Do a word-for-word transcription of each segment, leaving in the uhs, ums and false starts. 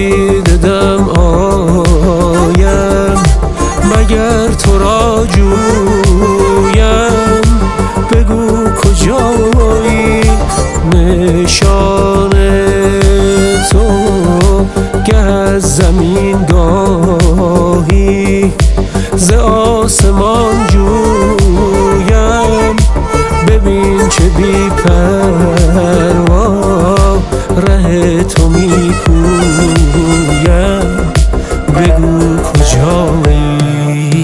سفید دم آیم مگر تو را جویم بگو کجایی نشان تو گه از زمین گاهی ز آسمان جویم ببین چه بی پروا ره تو می پویم بگو کجایی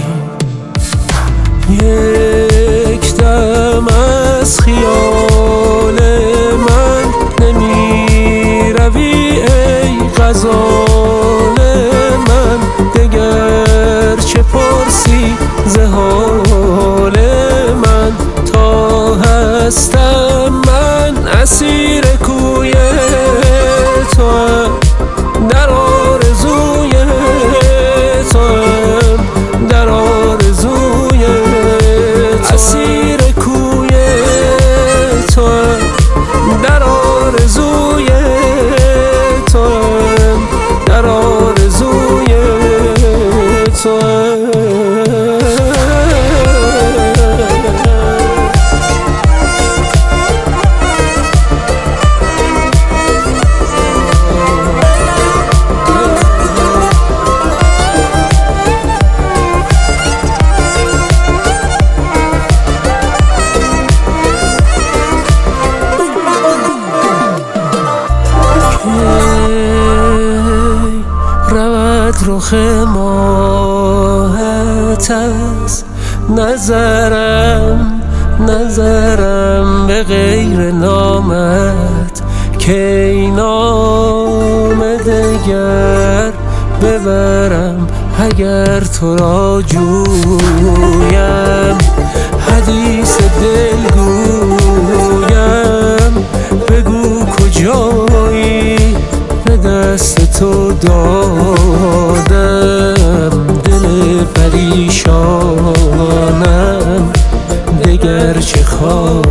یک دم از خیال من نمی روی ای غزال من دگر چه پرسی ز حال من تا هستم من اسیر کوی توام در آرزوی توام در آرزوی تو اسیر کوی توام در آرزوی توام در آرزوی توام رخ ماهت از نظرم نظرم به غیر نامت که ای نام دگر ببرم اگر تو را جویم حدیث دل گویم بگو کجایی به دست تو دادم دل پریشانم دگر چه خواهی